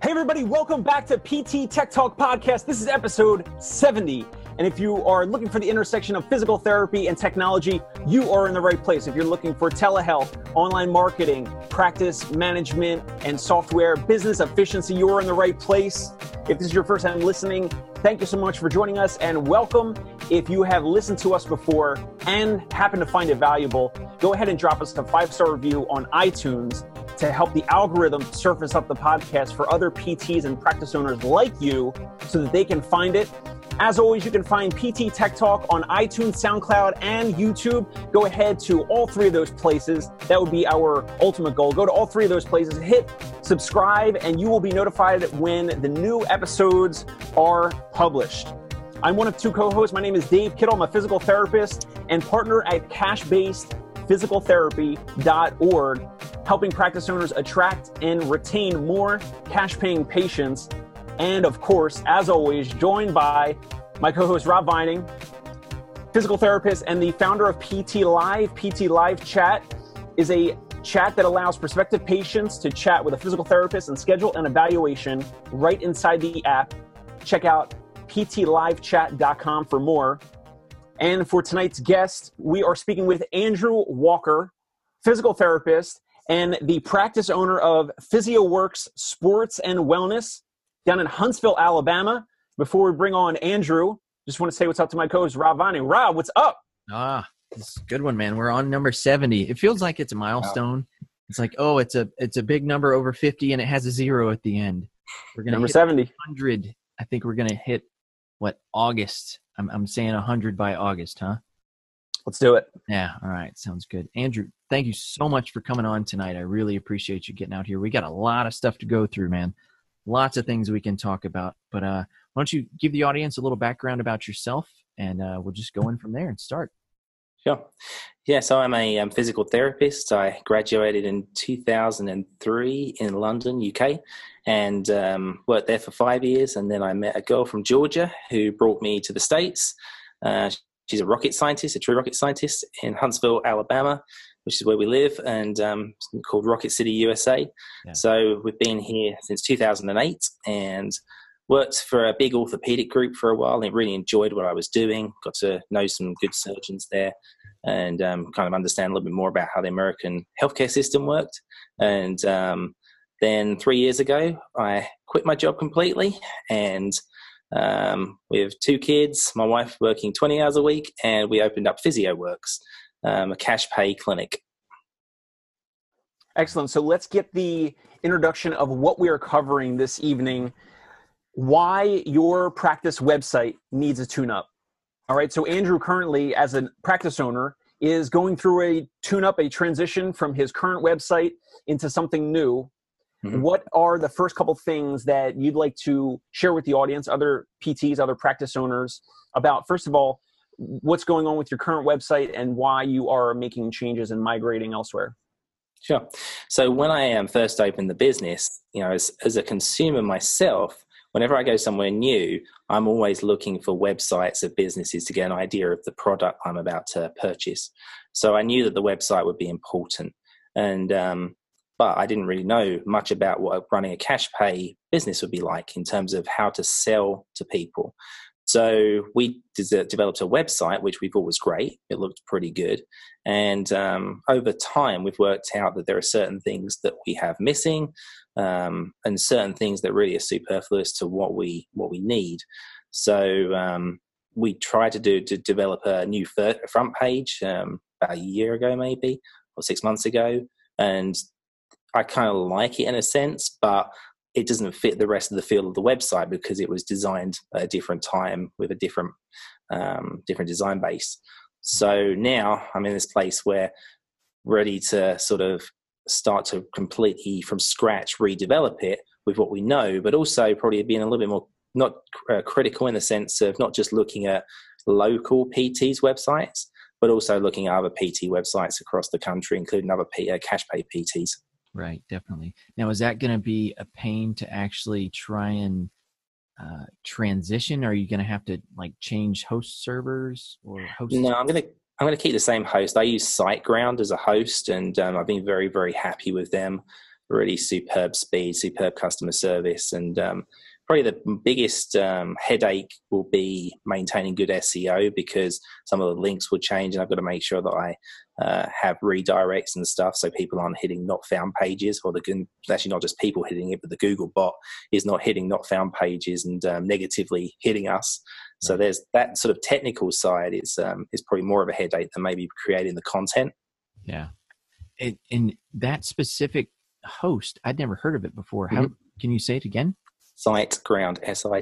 Hey everybody, welcome back to PT Tech Talk Podcast. This is episode 70. And if you are looking for the intersection of physical therapy and technology, you are in the right place. If you're looking for telehealth, online marketing, practice management, and software business efficiency, you are in the right place. If this is your first time listening, thank you so much for joining us and welcome. If you have listened to us before and happen to find it valuable, go ahead and drop us a 5-star review on iTunes to help the algorithm surface up the podcast for other PTs and practice owners like you so that they can find it. As always, you can find PT Tech Talk on iTunes, SoundCloud, and YouTube. Go ahead to all three of those places. That would be our ultimate goal. Go to all three of those places, hit subscribe, and you will be notified when the new episodes are published. I'm one of two co-hosts. My name is Dave Kittle. I'm a physical therapist and partner at cashbasedphysicaltherapy.org, helping practice owners attract and retain more cash-paying patients. And of course, as always, joined by my co-host Rob Vining, physical therapist and the founder of PT Live. PT Live Chat is a chat that allows prospective patients to chat with a physical therapist and schedule an evaluation right inside the app. Check out ptlivechat.com for more. And for tonight's guest, we are speaking with Andrew Walker, physical therapist and the practice owner of PhysioWorks Sports and Wellness down in Huntsville, Alabama. Before we bring on Andrew, just want to say what's up to my co-host, Rob Vining. Rob, what's up? It's a good one, man. We're on number 70. It feels like it's a milestone. Wow. It's like, oh, it's a big number over 50, and it has a 0 at the end. We're gonna number hit 70. 100. I think we're gonna hit August. I'm saying 100 by August, huh? Let's do it. Yeah. All right. Sounds good. Andrew, thank you so much for coming on tonight. I really appreciate you getting out here. We got a lot of stuff to go through, man. Lots of things we can talk about, but why don't you give the audience a little background about yourself, and we'll just go in from there and start. Sure. Yeah, so I'm a physical therapist. I graduated in 2003 in London, UK, and worked there for 5 years. And then I met a girl from Georgia who brought me to the States. She's a rocket scientist, a true rocket scientist in Huntsville, Alabama, which is where we live, and called Rocket City, USA. Yeah. So we've been here since 2008 and worked for a big orthopedic group for a while and really enjoyed what I was doing. Got to know some good surgeons there and kind of understand a little bit more about how the American healthcare system worked. And then 3 years ago, I quit my job completely, and we have 2 kids, my wife working 20 hours a week, and we opened up PhysioWorks, a cash pay clinic. Excellent. So let's get the introduction of what we are covering this evening, why your practice website needs a tune-up. All right. So Andrew currently, as a practice owner, is going through a tune-up, a transition from his current website into something new. Mm-hmm. What are the first couple things that you'd like to share with the audience, other PTs, other practice owners, about, first of all, what's going on with your current website and why you are making changes and migrating elsewhere? Sure. So when I first opened the business, as a consumer myself, whenever I go somewhere new, I'm always looking for websites of businesses to get an idea of the product I'm about to purchase. So I knew that the website would be important. And but I didn't really know much about what running a cash pay business would be like in terms of how to sell to people. So we developed a website, which we thought was great. It looked pretty good. And over time, we've worked out that there are certain things that we have missing and certain things that really are superfluous to what we need. So we tried to develop a new front page about a year ago, maybe, or 6 months ago. And I kind of like it in a sense, but it doesn't fit the rest of the feel of the website because it was designed at a different time with a different design base. So now I'm in this place where ready to sort of start to completely from scratch redevelop it with what we know, but also probably being a little bit more not critical in the sense of not just looking at local PTs websites, but also looking at other PT websites across the country, including other cash pay PTs. Right, definitely. Now, is that going to be a pain to actually try and transition? Are you going to have to change host servers or host? No, I'm going to keep the same host. I use SiteGround as a host, and I've been very, very happy with them. really superb speed, superb customer service. And probably the biggest headache will be maintaining good SEO, because some of the links will change, and I've got to make sure that I have redirects and stuff so people aren't hitting not found pages, or actually not just people hitting it, but the Google bot is not hitting not found pages and negatively hitting us. So there's that sort of technical side is probably more of a headache than maybe creating the content. Yeah. And that specific host, I'd never heard of it before. How can you say it again? SiteGround,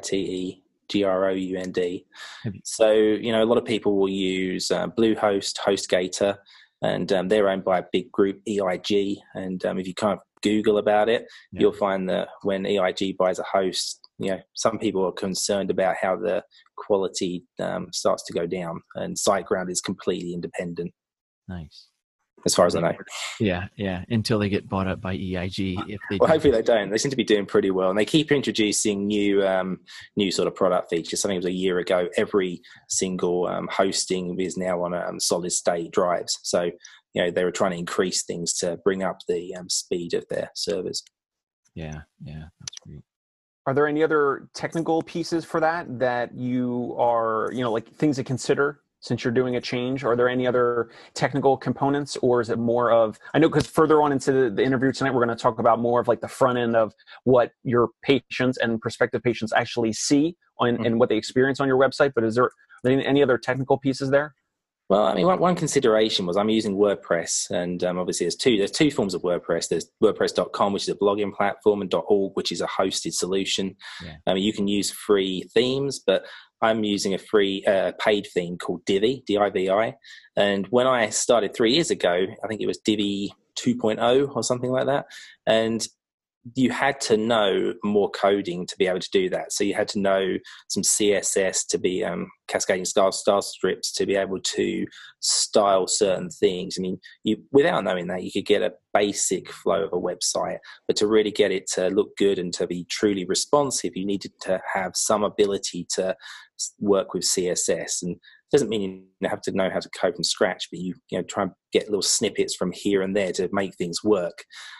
SiteGround. So, a lot of people will use Bluehost, HostGator, and they're owned by a big group, EIG. And if you kind of Google about it, you'll find that when EIG buys a host, some people are concerned about how the quality starts to go down, and SiteGround is completely independent. Nice. As far as I know. Yeah. Until they get bought up by EIG. Hopefully they don't. They seem to be doing pretty well, and they keep introducing new sort of product features. Something was a year ago. Every single hosting is now on solid state drives. So they were trying to increase things to bring up the speed of their servers. Yeah, that's great. Are there any other technical pieces for that you are, like things to consider since you're doing a change? Are there any other technical components, or is it more of, I know because further on into the interview tonight, we're going to talk about more of like the front end of what your patients and prospective patients actually see and what they experience on your website. But is there any other technical pieces there? Well, I mean, one consideration was I'm using WordPress, and obviously there's two forms of WordPress. There's WordPress.com, which is a blogging platform, and .org, which is a hosted solution. Yeah. You can use free themes, but I'm using a free paid theme called Divi, D-I-V-I. And when I started 3 years ago, I think it was Divi 2.0 or something like that. And you had to know more coding to be able to do that. So you had to know some CSS to be cascading style scripts to be able to style certain things. I mean, without knowing that, you could get a basic flow of a website, but to really get it to look good and to be truly responsive, you needed to have some ability to work with CSS. And it doesn't mean you have to know how to code from scratch, but you try and get little snippets from here and there to make things work.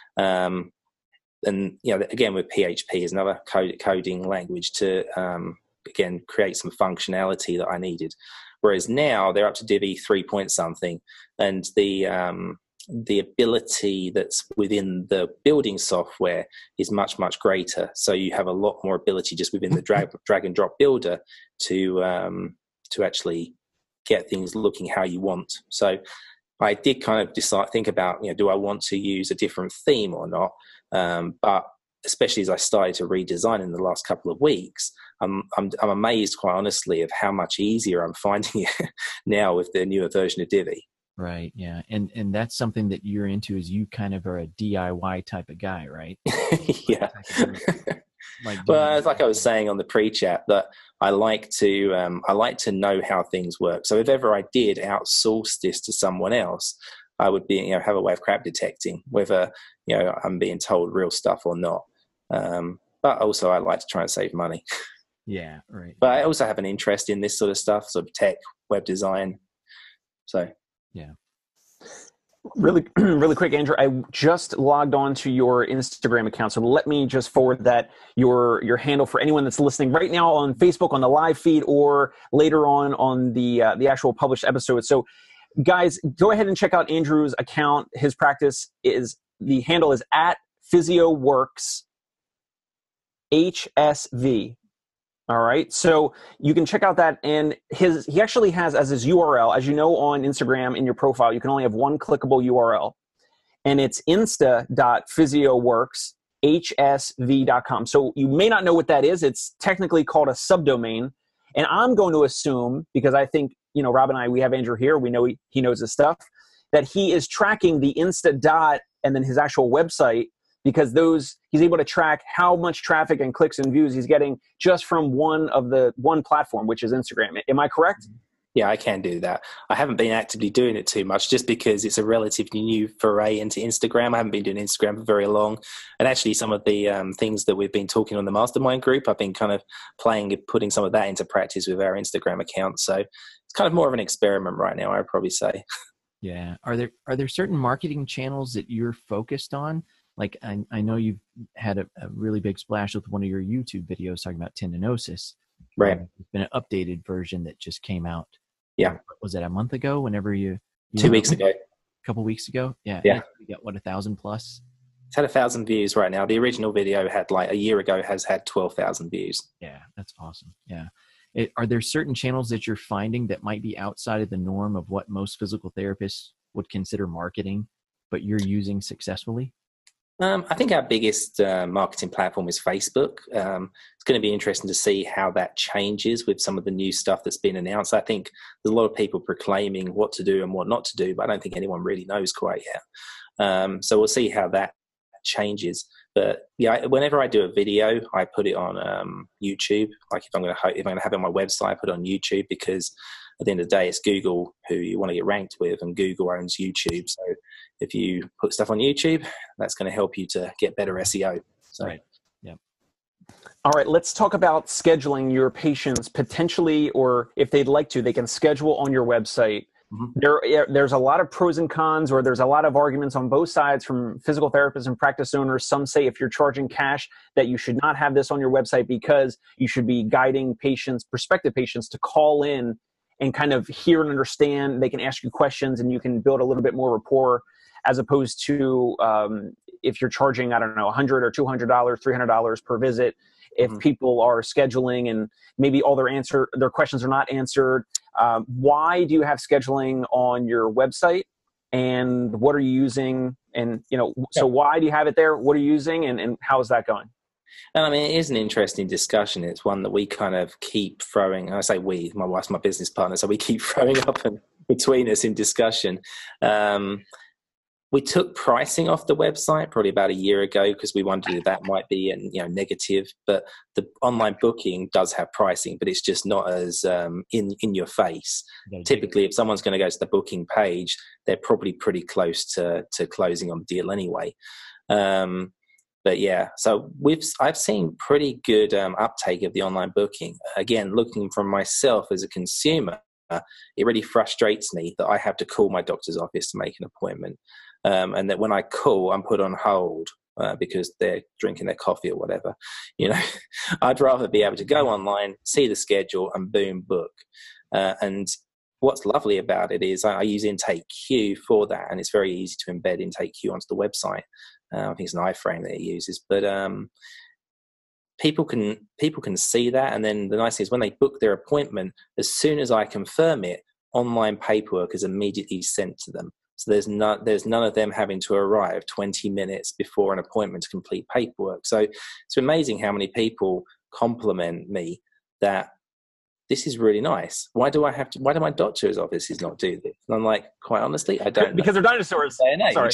And again, with PHP is another coding language to again create some functionality that I needed. Whereas now they're up to Divi 3 point something, and the ability that's within the building software is much greater. So you have a lot more ability just within the drag and drop builder to actually get things looking how you want. So I did kind of think about, do I want to use a different theme or not? But especially as I started to redesign in the last couple of weeks, I'm amazed, quite honestly, of how much easier I'm finding it now with the newer version of Divi. Right. Yeah. And that's something that you're into, is you kind of are a DIY type of guy, right? Yeah. Well, it's like I was saying on the pre-chat, that I like to know how things work. So if ever I did outsource this to someone else, I would be, have a way of crap detecting whether, I'm being told real stuff or not. But also I like to try and save money. Yeah, right. But I also have an interest in this sort of stuff, sort of tech, web design. So, yeah. Really quick, Andrew, I just logged on to your Instagram account. So let me just forward that your handle for anyone that's listening right now on Facebook, on the live feed, or later on the actual published episode. So guys, go ahead and check out Andrew's account. His practice the handle is at PhysioWorks HSV. All right. So you can check out that. And he actually has as his URL, as you know, on Instagram in your profile, you can only have one clickable URL, and it's insta.physioworkshsv.com. So you may not know what that is. It's technically called a subdomain. And I'm going to assume, because I think, Rob and I, we have Andrew here, we know he knows his stuff, that he is tracking the insta dot and then his actual website, because he's able to track how much traffic and clicks and views he's getting just from one platform, which is Instagram. Am I correct? Yeah, I can do that. I haven't been actively doing it too much, just because it's a relatively new foray into Instagram. I haven't been doing Instagram for very long. And actually some of the things that we've been talking on the mastermind group, I've been kind of putting some of that into practice with our Instagram account. So it's kind of more of an experiment right now, I would probably say. Yeah. Are there certain marketing channels that you're focused on? like I know you've had a really big splash with one of your YouTube videos talking about tendinosis. Right. There's been an updated version that just came out. Yeah. Was it a month ago? Whenever you 2 weeks ago. A couple weeks ago? Yeah. Yeah. You got what, 1,000 plus? It's had 1,000 views right now. The original video had like a year ago has had 12,000 views. Yeah, that's awesome. Yeah. Are there certain channels that you're finding that might be outside of the norm of what most physical therapists would consider marketing, but you're using successfully? I think our biggest marketing platform is Facebook. It's going to be interesting to see how that changes with some of the new stuff that's been announced. I think there's a lot of people proclaiming what to do and what not to do, but I don't think anyone really knows quite yet. So we'll see how that changes. But yeah, whenever I do a video, I put it on YouTube. Like if I'm going to have it on my website, I put it on YouTube, because at the end of the day, it's Google who you want to get ranked with, and Google owns YouTube. So if you put stuff on YouTube, that's going to help you to get better SEO. So. Right. Yeah. All right, let's talk about scheduling your patients potentially, or if they'd like to, they can schedule on your website. Mm-hmm. There's a lot of pros and cons, or there's a lot of arguments on both sides from physical therapists and practice owners. Some say if you're charging cash that you should not have this on your website, because you should be guiding patients, prospective patients, to call in and kind of hear and understand. They can ask you questions and you can build a little bit more rapport, as opposed to if you're charging, I don't know, $100 or $200, $300 per visit. If people are scheduling and maybe all their questions are not answered. Why do you have scheduling on your website, and what are you using? And, so why do you have it there? What are you using, and how is that going? And I mean, it is an interesting discussion. It's one that we kind of keep throwing. I say we, my wife's my business partner, so we keep throwing up and between us in discussion. We took pricing off the website probably about a year ago, because we wondered if that might be negative. But the online booking does have pricing, but it's just not as in your face. Typically, if someone's going to go to the booking page, they're probably pretty close to closing on the deal anyway. But yeah, so I've seen pretty good uptake of the online booking. Again, looking from myself as a consumer, it really frustrates me that I have to call my doctor's office to make an appointment. And that when I call, I'm put on hold because they're drinking their coffee or whatever. I'd rather be able to go online, see the schedule, and boom, book. And what's lovely about it is I use IntakeQ for that, and it's very easy to embed IntakeQ onto the website. I think it's an iframe that it uses, but people can see that. And then the nice thing is when they book their appointment, as soon as I confirm it, online paperwork is immediately sent to them. So there's none of them having to arrive 20 minutes before an appointment to complete paperwork. So it's amazing how many people compliment me that this is really nice. Why do my doctor's offices not do this? And I'm like, quite honestly, I don't know. Because they're dinosaurs. Sorry.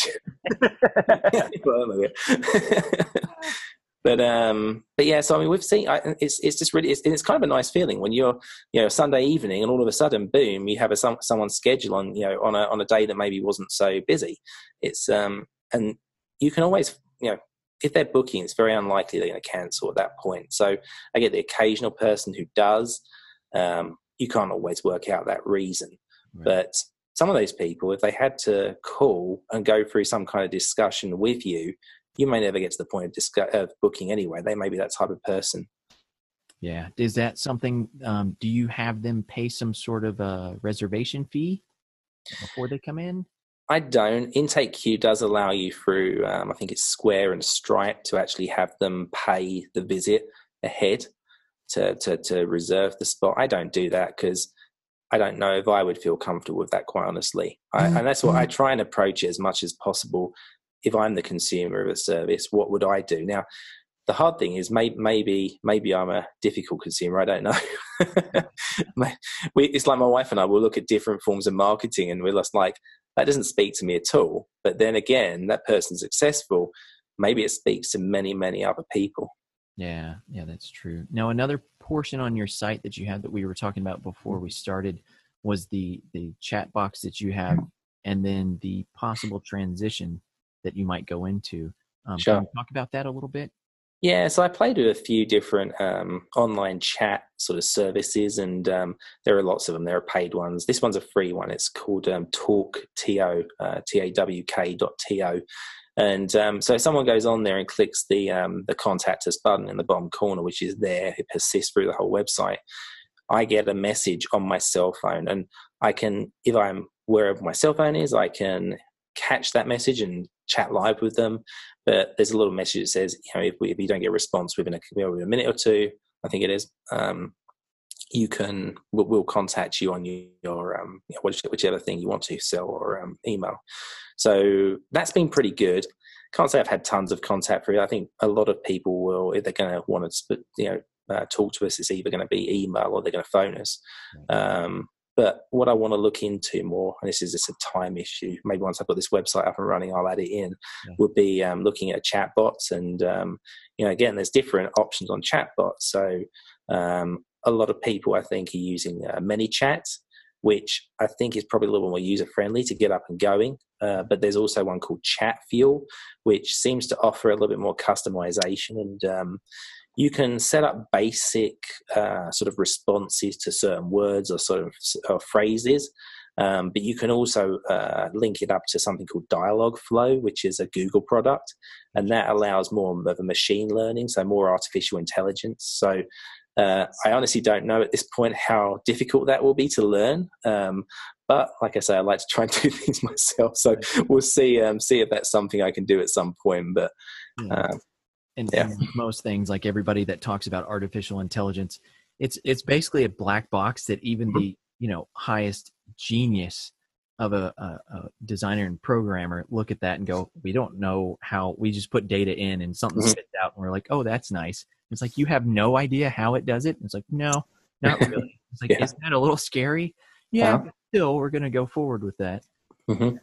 But yeah, so I mean, we've seen it's just really it's kind of a nice feeling when you're Sunday evening and all of a sudden, boom, you have someone's schedule on a day that maybe wasn't so busy. It's and you can always if they're booking, it's very unlikely they're going to cancel at that point. So I get the occasional person who does. You can't always work out that reason, right. But some of those people, if they had to call and go through some kind of discussion with you, you may never get to the point of booking anyway. They may be that type of person. Yeah. Is that something, do you have them pay some sort of a reservation fee before they come in? I don't. IntakeQ does allow you through, I think it's Square and Stripe, to actually have them pay the visit ahead to reserve the spot. I don't do that because I don't know if I would feel comfortable with that, quite honestly. And that's what I try and approach it as much as possible. If I'm the consumer of a service, what would I do? Now, the hard thing is maybe I'm a difficult consumer. I don't know. It's like my wife and I will look at different forms of marketing and we're just like, that doesn't speak to me at all. But then again, that person's successful. Maybe it speaks to many, many other people. Yeah, that's true. Now, another portion on your site that you have that we were talking about before we started was the chat box that you have, and then the possible transition that you might go into. Sure. Can you talk about that a little bit? Yeah, so I played with a few different online chat sort of services, and there are lots of them. There are paid ones. This one's a free one. It's called Tawk.to, TAWK.to. And so if someone goes on there and clicks the contact us button in the bottom corner, which is there, it persists through the whole website, I get a message on my cell phone, and I can, if I'm wherever my cell phone is, I can catch that message and chat live with them. But there's a little message that says, if you don't get a response within a minute or two, I think it is, we'll contact you on your whichever thing you want to sell or email. So that's been pretty good. Can't say I've had tons of contact for it. I think a lot of people will, if they're going to want to talk to us, it's either going to be email or they're going to phone us. But what I want to look into more, and this is just a time issue, maybe once I've got this website up and running, I'll add it in, would be looking at chatbots. And, again, there's different options on chatbots. So a lot of people, I think, are using ManyChat, which I think is probably a little more user-friendly to get up and going. But there's also one called Chatfuel, which seems to offer a little bit more customization. And you can set up basic sort of responses to certain words or sort of phrases, but you can also link it up to something called Dialogflow, which is a Google product, and that allows more of a machine learning, so more artificial intelligence. So I honestly don't know at this point how difficult that will be to learn, but like I say, I like to try and do things myself. So we'll see if that's something I can do at some point. But And most things, like everybody that talks about artificial intelligence, it's basically a black box that even the highest genius of a designer and programmer look at that and go, we don't know how. We just put data in and something spits out, and we're like, oh, that's nice. It's like, you have no idea how it does it. And it's like, no, not really. It's like, isn't that a little scary? Yeah, but still, we're going to go forward with that. Mm-hmm.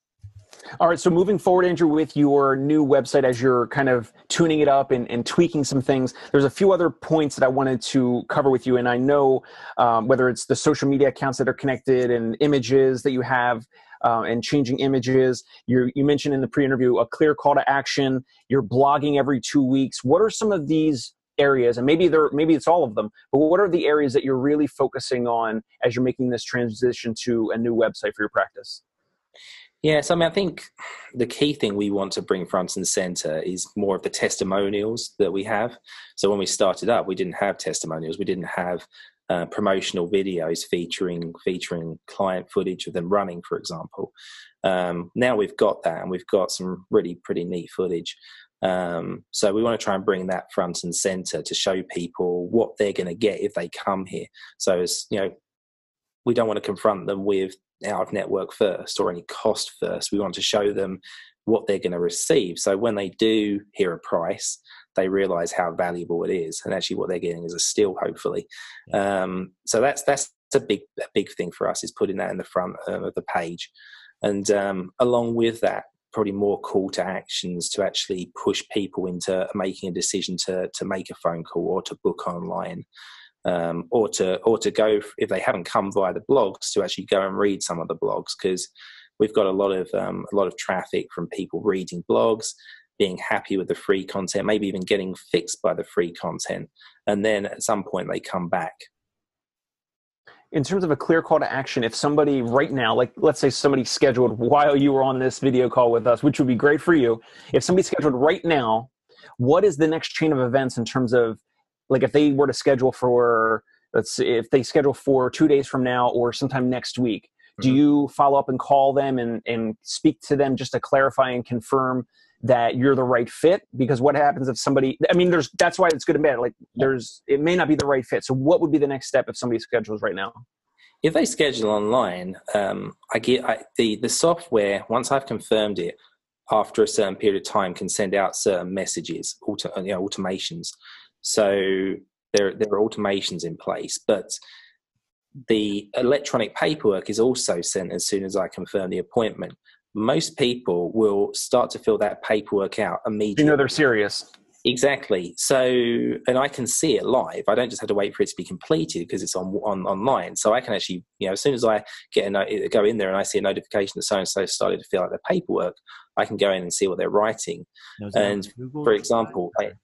All right, so moving forward, Andrew, with your new website, as you're kind of tuning it up and tweaking some things, there's a few other points that I wanted to cover with you. And I know whether it's the social media accounts that are connected and images that you have and changing images. You mentioned in the pre-interview a clear call to action. You're blogging every 2 weeks. What are some of these areas, and maybe it's all of them, but what are the areas that you're really focusing on as you're making this transition to a new website for your practice? Yes, I think the key thing we want to bring front and center is more of the testimonials that we have. So when we started up, we didn't have testimonials. We didn't have promotional videos featuring client footage of them running, for example. Now we've got that, and we've got some really pretty neat footage. So we want to try and bring that front and center to show people what they're going to get if they come here. So as we don't want to confront them with out of network first or any cost first. We want to show them what they're going to receive. So when they do hear a price, they realize how valuable it is, and actually what they're getting is a steal, hopefully. So that's a big thing for us, is putting that in the front of the page. And along with that, probably more call to actions to actually push people into making a decision to make a phone call or to book online. Or to go, if they haven't come via the blogs, to actually go and read some of the blogs, because we've got a lot of traffic from people reading blogs, being happy with the free content, maybe even getting fixed by the free content, and then at some point they come back. In terms of a clear call to action, if somebody right now, like let's say somebody scheduled while you were on this video call with us, which would be great for you, if somebody scheduled right now, what is the next chain of events in terms of, like, if they were to schedule for, let's see, if they schedule for 2 days from now or sometime next week, do you follow up and call them and speak to them just to clarify and confirm that you're the right fit? Because what happens if somebody, that's why it's good and bad. Like it may not be the right fit. So what would be the next step if somebody schedules right now? If they schedule online, the software, once I've confirmed it, after a certain period of time, can send out certain messages, automations. So there are automations in place, but the electronic paperwork is also sent as soon as I confirm the appointment. Most people will start to fill that paperwork out immediately. They're serious. Exactly. So, and I can see it live. I don't just have to wait for it to be completed because it's online. So I can actually, as soon as I go in there and I see a notification that so-and-so started to fill out their paperwork, I can go in and see what they're writing. And for example,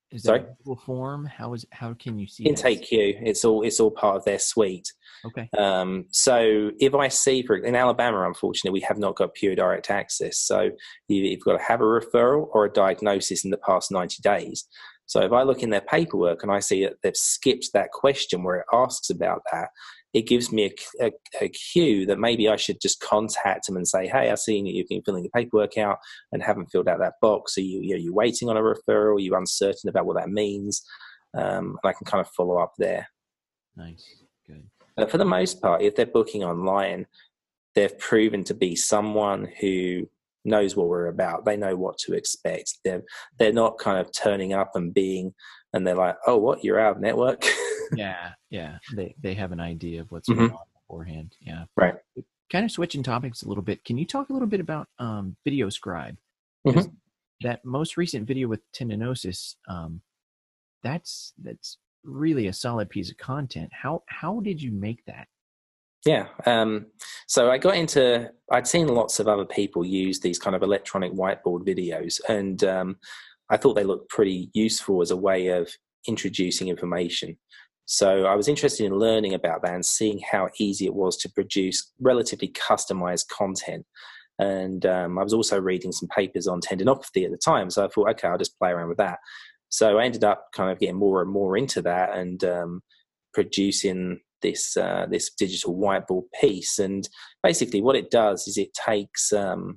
Is Sorry? that Google form? How can you see Intake Queue. It's all part of their suite. Okay. So if I see, in Alabama, unfortunately, we have not got pure direct access. So you've got to have a referral or a diagnosis in the past 90 days. So if I look in their paperwork and I see that they've skipped that question where it asks about that, it gives me a cue that maybe I should just contact them and say, hey, I've seen that you've been filling the paperwork out and haven't filled out that box. Are you waiting on a referral? Are you uncertain about what that means? And I can kind of follow up there. Nice. Good. But for the most part, if they're booking online, they've proven to be someone who knows what we're about. They know what to expect. They're not kind of turning up and they're like, oh, what? You're out of network? Yeah. They have an idea of what's going on beforehand. Yeah. Right. Kind of switching topics a little bit. Can you talk a little bit about VideoScribe? That most recent video with tendinosis, that's really a solid piece of content. How did you make that? Yeah. So I'd seen lots of other people use these kind of electronic whiteboard videos, and I thought they looked pretty useful as a way of introducing information. So I was interested in learning about that and seeing how easy it was to produce relatively customized content. And I was also reading some papers on tendinopathy at the time. So I thought, okay, I'll just play around with that. So I ended up kind of getting more and more into that and producing this digital whiteboard piece. And basically what it does is it takes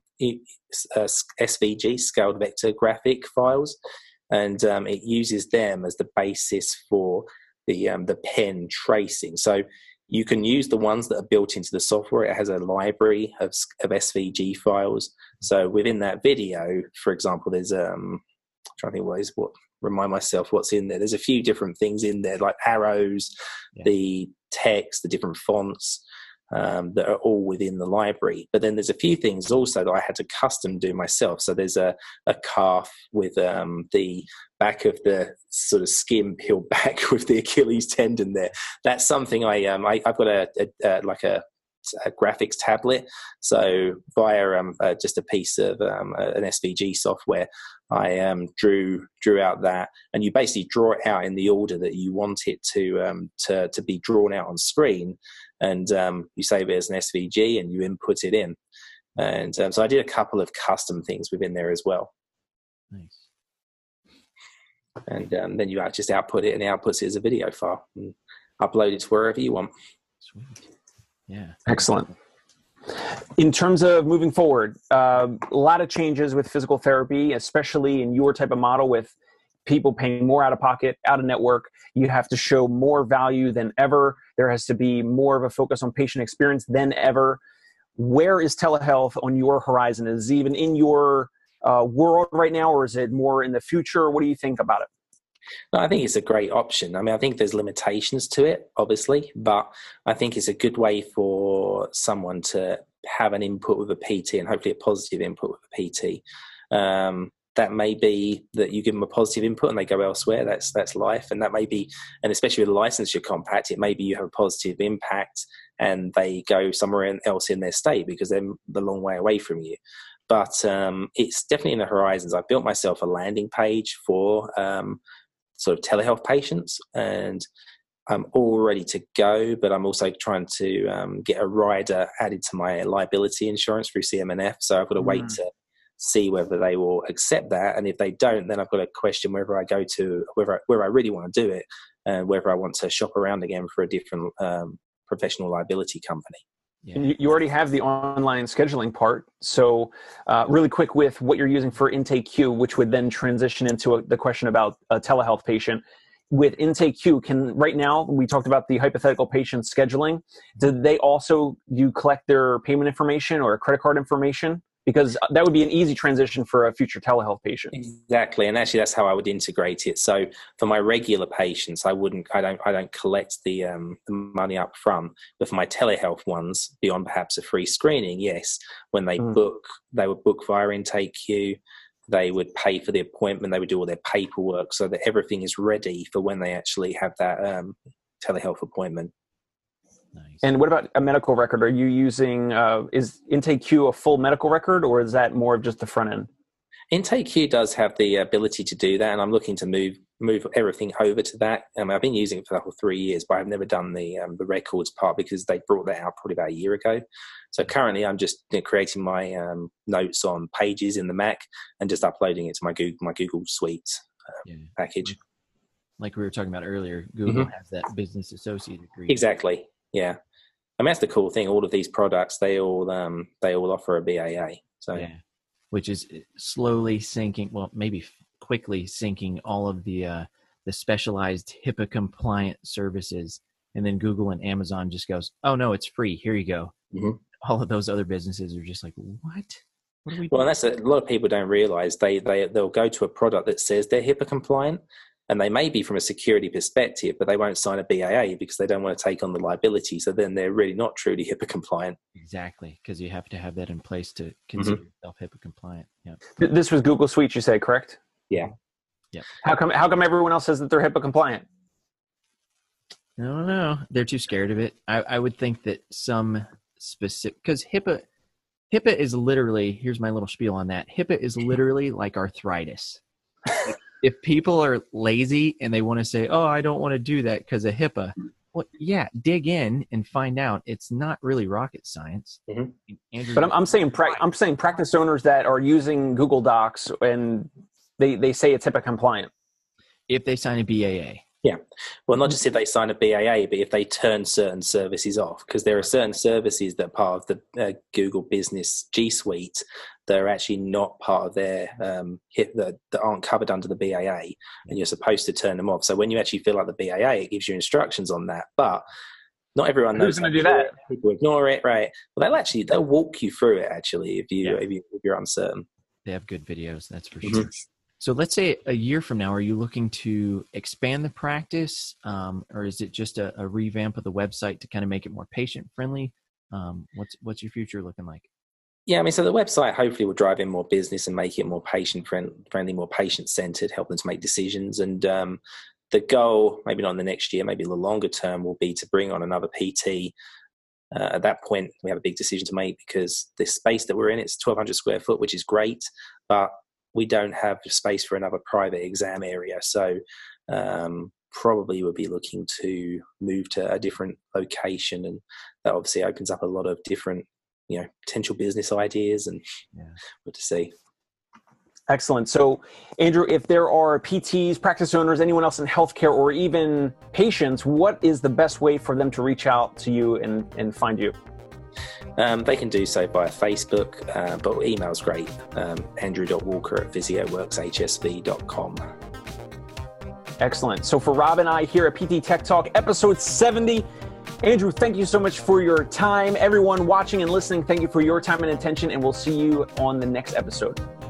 SVG, scaled vector graphic files, and it uses them as the basis for the pen tracing. So you can use the ones that are built into the software. It has a library of SVG files. So within that video, for example, there's I'm trying to think remind myself what's in there. There's a few different things in there, like arrows, the text, the different fonts that are all within the library. But then there's a few things also that I had to custom do myself. So there's a calf with the back of the sort of skin peeled back with the Achilles tendon there. That's something I've got a graphics tablet. So via just a piece of an SVG software, I drew out that, and you basically draw it out in the order that you want it to be drawn out on screen, and you save it as an SVG and you input it in. And so I did a couple of custom things within there as well. Nice. And then you just output it, and it outputs it as a video file and upload it to wherever you want. Sweet. Yeah. Excellent. In terms of moving forward, a lot of changes with physical therapy, especially in your type of model with people paying more out of pocket, out of network. You have to show more value than ever. There has to be more of a focus on patient experience than ever. Where is telehealth on your horizon? Is it even in your world right now, or is it more in the future? What do you think about it? No, I think it's a great option. I mean, I think there's limitations to it, obviously, but I think it's a good way for someone to have an input with a PT, and hopefully a positive input with a PT. That may be that you give them a positive input and they go elsewhere. That's life. And that may be, and especially with a licensure compact, it may be you have a positive impact and they go somewhere else in their state because they're the long way away from you. But it's definitely in the horizons. I've built myself a landing page for sort of telehealth patients, and I'm all ready to go, but I'm also trying to get a rider added to my liability insurance through CMNF. So I've got to wait to see whether they will accept that. And if they don't, then I've got to question whether I go to where I really want to do it, and whether I want to shop around again for a different professional liability company. Yeah. You already have the online scheduling part. So really quick with what you're using for Intake Queue, which would then transition into the question about a telehealth patient. With Intake Queue, right now, we talked about the hypothetical patient scheduling. Do they also, collect their payment information or credit card information? Because that would be an easy transition for a future telehealth patient. Exactly, and actually, that's how I would integrate it. So, for my regular patients, I don't collect the money up front. But for my telehealth ones, beyond perhaps a free screening, yes, when they book, they would book via Intake Queue. They would pay for the appointment. They would do all their paperwork so that everything is ready for when they actually have that telehealth appointment. Nice. And what about a medical record? Are you using, is Intake Queue a full medical record, or is that more of just the front end? Intake Queue does have the ability to do that, and I'm looking to move move everything over to that. I've been using it for the whole 3 years, but I've never done the records part because they brought that out probably about a year ago. So currently I'm just creating my notes on Pages in the Mac and just uploading it to my Google Suite package. Like we were talking about earlier, Google has that business associate agreement. Exactly. Yeah. I mean, that's the cool thing. All of these products, they all offer a BAA. So, which is slowly sinking. Well, maybe quickly sinking all of the specialized HIPAA compliant services, and then Google and Amazon just goes, "Oh no, it's free. Here you go." All of those other businesses are just like, "What? What are we doing?" Well, and that's a lot of people don't realize they'll go to a product that says they're HIPAA compliant. And they may be from a security perspective, but they won't sign a BAA because they don't want to take on the liability. So then they're really not truly HIPAA compliant. Exactly, because you have to have that in place to consider yourself HIPAA compliant. Yeah. This was Google Suite, you say, correct? Yeah. Yeah. How come everyone else says that they're HIPAA compliant? I don't know. They're too scared of it. I would think that some specific, because HIPAA is literally, here's my little spiel on that. HIPAA is literally like arthritis. If people are lazy and they want to say, "Oh, I don't want to do that because of HIPAA," well, yeah, dig in and find out. It's not really rocket science. Andrew, but I'm saying practice owners that are using Google Docs and they say it's HIPAA compliant. If they sign a BAA. Yeah. Well, not just if they sign a BAA, but if they turn certain services off, because there are certain services that are part of the Google Business G Suite that are actually not part of their that aren't covered under the BAA, and you're supposed to turn them off. So when you actually fill out the BAA, it gives you instructions on that, but not everyone knows. Who's going to do that? People ignore it, right? Well, they'll walk you through it actually if you're uncertain. They have good videos, that's for sure. So let's say a year from now, are you looking to expand the practice, or is it just a revamp of the website to kind of make it more patient friendly? What's your future looking like? Yeah, I mean, so the website hopefully will drive in more business and make it more patient friendly, more patient centered, help them to make decisions. And the goal, maybe not in the next year, maybe a little longer term, will be to bring on another PT. At that point, we have a big decision to make because the space that we're in, it's 1,200 square foot, which is great, but we don't have space for another private exam area. So probably we'll be looking to move to a different location, and that obviously opens up a lot of different, potential business ideas, and what to see. Excellent. So, Andrew, if there are PTs, practice owners, anyone else in healthcare, or even patients, what is the best way for them to reach out to you and find you? They can do so via Facebook, but email's great. Andrew.walker@physioworkshsv.com. Excellent. So for Rob and I here at PT Tech Talk, episode 70, Andrew, thank you so much for your time. Everyone watching and listening, thank you for your time and attention, and we'll see you on the next episode.